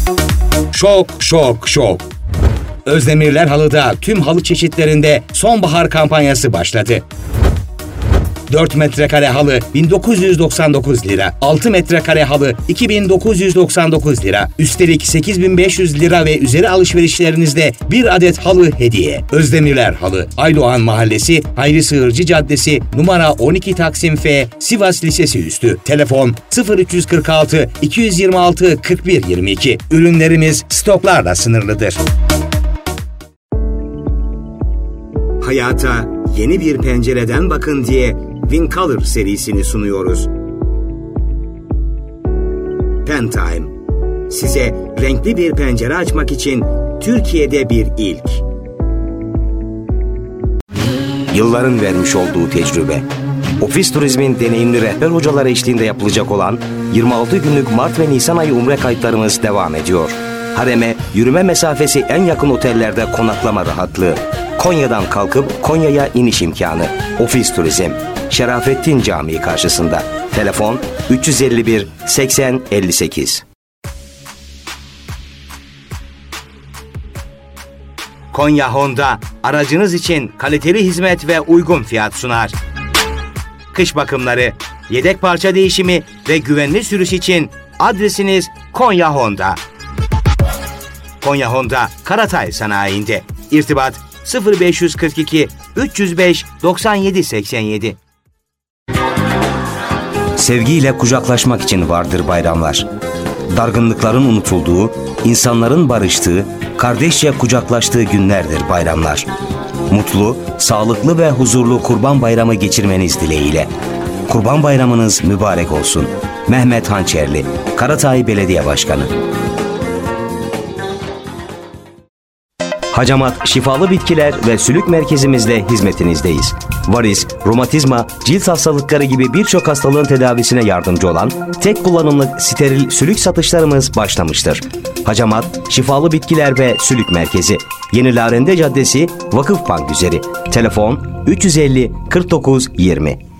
Şok, şok, şok. Özdemirler Halı'da tüm halı çeşitlerinde sonbahar kampanyası başladı. 4 metrekare halı 1999 lira, 6 metrekare halı 2999 lira. Üstelik 8500 lira ve üzeri alışverişlerinizde bir adet halı hediye. Özdemirler Halı, Aydoğan Mahallesi, Hayri Sığırcı Caddesi, numara 12 Taksim F, Sivas Lisesi üstü. Telefon 0346 226 41 22. Ürünlerimiz stoklarla sınırlıdır. Hayata yeni bir pencereden bakın diye Wincolor serisini sunuyoruz. Pentime, size renkli bir pencere açmak için Türkiye'de bir ilk. Yılların vermiş olduğu tecrübe. Ofis Turizm'in deneyimli rehber hocaları eşliğinde yapılacak olan 26 günlük Mart ve Nisan ayı umre kayıtlarımız devam ediyor. Hareme yürüme mesafesi en yakın otellerde konaklama rahatlığı. Konya'dan kalkıp Konya'ya iniş imkanı. Ofis Turizm, Şerafettin Camii karşısında. Telefon 351 80 58. Konya Honda, aracınız için kaliteli hizmet ve uygun fiyat sunar. Kış bakımları, yedek parça değişimi ve güvenli sürüş için adresiniz Konya Honda. Konya Honda, Karatay Sanayi'nde. İrtibat 0542 305 97 87. Sevgiyle kucaklaşmak için vardır bayramlar. Dargınlıkların unutulduğu, insanların barıştığı, kardeşçe kucaklaştığı günlerdir bayramlar. Mutlu, sağlıklı ve huzurlu Kurban Bayramı geçirmeniz dileğiyle. Kurban Bayramınız mübarek olsun. Mehmet Hançerli, Karatay Belediye Başkanı. Hacamat Şifalı Bitkiler ve Sülük Merkezimizle hizmetinizdeyiz. Varis, romatizma, cilt hastalıkları gibi birçok hastalığın tedavisine yardımcı olan tek kullanımlık steril sülük satışlarımız başlamıştır. Hacamat Şifalı Bitkiler ve Sülük Merkezi, Yeni Larende Caddesi, Vakıfbank üzeri. Telefon 350 49 20.